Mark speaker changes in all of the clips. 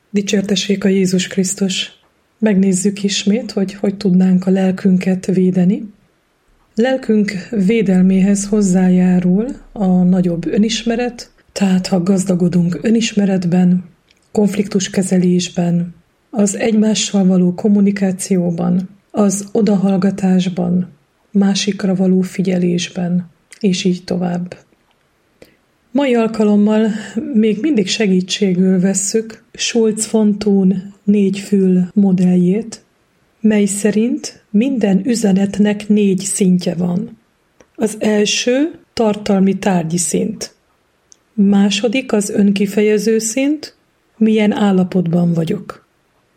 Speaker 1: Dicsértessék a Jézus Krisztus! Megnézzük ismét, hogy tudnánk a lelkünket védeni. Lelkünk védelméhez hozzájárul a nagyobb önismeret, tehát ha gazdagodunk önismeretben, konfliktuskezelésben, az egymással való kommunikációban, az odahallgatásban, másikra való figyelésben, és így tovább. Mai alkalommal még mindig segítségül vesszük Schulz von Thun 4 fül modelljét, mely szerint minden üzenetnek 4 szintje van. Az első tartalmi tárgyi szint. Második az önkifejező szint, milyen állapotban vagyok.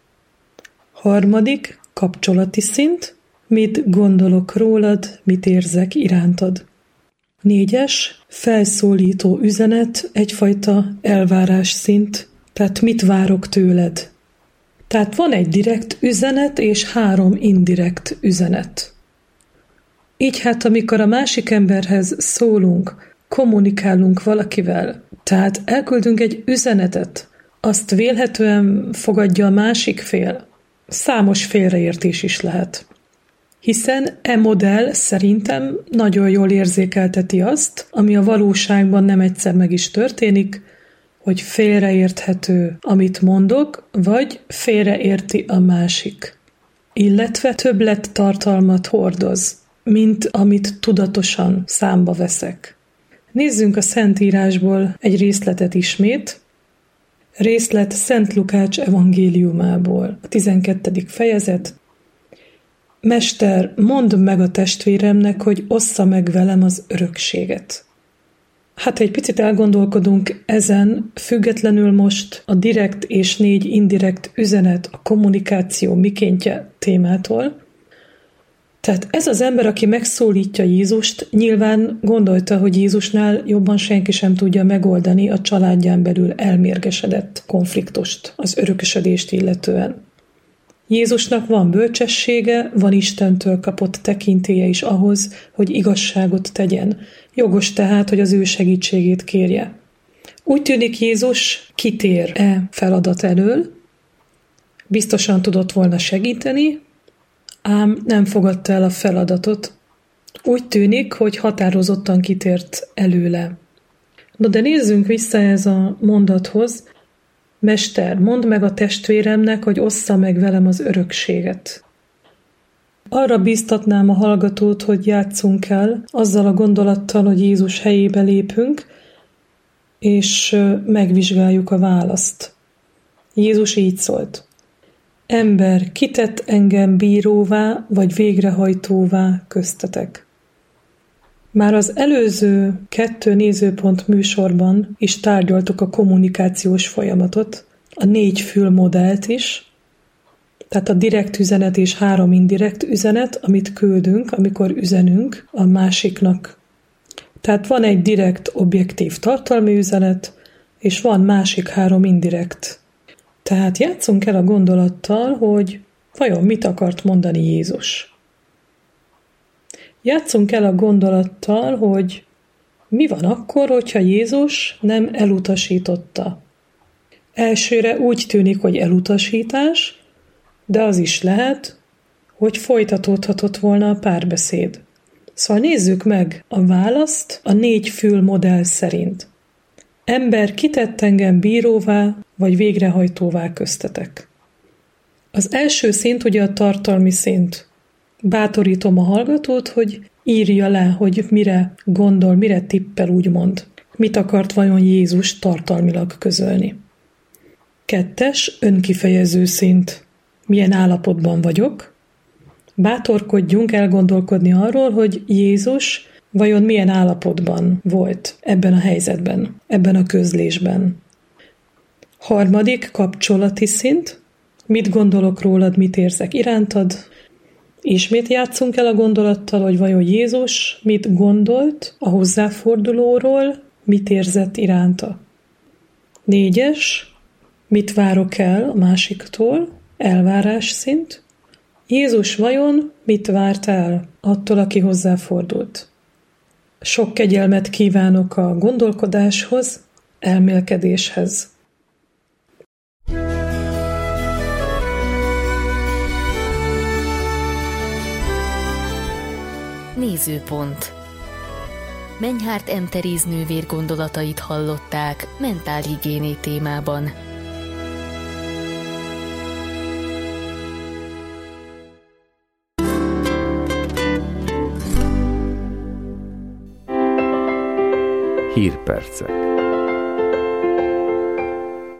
Speaker 1: Harmadik kapcsolati szint, mit gondolok rólad, mit érzek irántad. 4. felszólító üzenet, egyfajta elvárás szint, tehát mit várok tőled. Tehát van egy direkt üzenet és 3 indirekt üzenet. Így hát, amikor a másik emberhez szólunk, kommunikálunk valakivel, tehát elküldünk egy üzenetet, azt vélhetően fogadja a másik fél. Számos félreértés is lehet. Hiszen modell szerintem nagyon jól érzékelteti azt, ami a valóságban nem egyszer meg is történik, hogy félreérthető, amit mondok, vagy félreérti a másik. Illetve többlettartalmat hordoz, mint amit tudatosan számba veszek. Nézzünk a Szentírásból egy részletet ismét. Részlet Szent Lukács evangéliumából, a 12. fejezet. Mester, mondd meg a testvéremnek, hogy ossza meg velem az örökséget. Hát egy picit elgondolkodunk ezen, függetlenül most a direkt és 4 indirekt üzenet, a kommunikáció mikéntje témától. Tehát ez az ember, aki megszólítja Jézust, nyilván gondolta, hogy Jézusnál jobban senki sem tudja megoldani a családján belül elmérgesedett konfliktust, az örökösödést illetően. Jézusnak van bölcsessége, van Istentől kapott tekintélye is ahhoz, hogy igazságot tegyen. Jogos tehát, hogy az ő segítségét kérje. Úgy tűnik, Jézus kitér feladat elől, biztosan tudott volna segíteni, ám nem fogadta el a feladatot. Úgy tűnik, hogy határozottan kitért előle. No, de nézzünk vissza ez a mondathoz. Mester, mondd meg a testvéremnek, hogy ossza meg velem az örökséget. Arra bíztatnám a hallgatót, hogy játsszunk el azzal a gondolattal, hogy Jézus helyébe lépünk, és megvizsgáljuk a választ. Jézus így szólt. Ember, ki tett engem bíróvá vagy végrehajtóvá köztetek? Már az előző 2 nézőpont műsorban is tárgyaltuk a kommunikációs folyamatot, a 4 fül modellt is, tehát a direkt üzenet és 3 indirekt üzenet, amit küldünk, amikor üzenünk a másiknak. Tehát van egy direkt, objektív tartalmi üzenet, és van másik 3 indirekt. Tehát játsszunk el a gondolattal, hogy vajon mit akart mondani Jézus. Játsszunk el a gondolattal, hogy mi van akkor, hogyha Jézus nem elutasította. Elsőre úgy tűnik, hogy elutasítás, de az is lehet, hogy folytatódhatott volna a párbeszéd. Szóval nézzük meg a választ a 4 fül modell szerint. Ember, ki tett engem bíróvá vagy végrehajtóvá köztetek? Az első szint ugye a tartalmi szint. Bátorítom a hallgatót, hogy írja le, hogy mire gondol, mire tippel, úgymond. Mit akart vajon Jézus tartalmilag közölni. 2. önkifejező szint. Milyen állapotban vagyok? Bátorkodjunk elgondolkodni arról, hogy Jézus vajon milyen állapotban volt ebben a helyzetben, ebben a közlésben. 3. kapcsolati szint. Mit gondolok rólad, mit érzek irántad? Ismét játsszunk el a gondolattal, hogy vajon Jézus mit gondolt a hozzáfordulóról, mit érzett iránta. 4. mit várok el a másiktól, elvárás szint. Jézus vajon mit várt el attól, aki hozzáfordult? Sok kegyelmet kívánok a gondolkodáshoz, elmélkedéshez.
Speaker 2: Nézőpont. Menyhárt M. Teréz nővér gondolatait hallották mentálhigiéné témában.
Speaker 3: Hírpercek.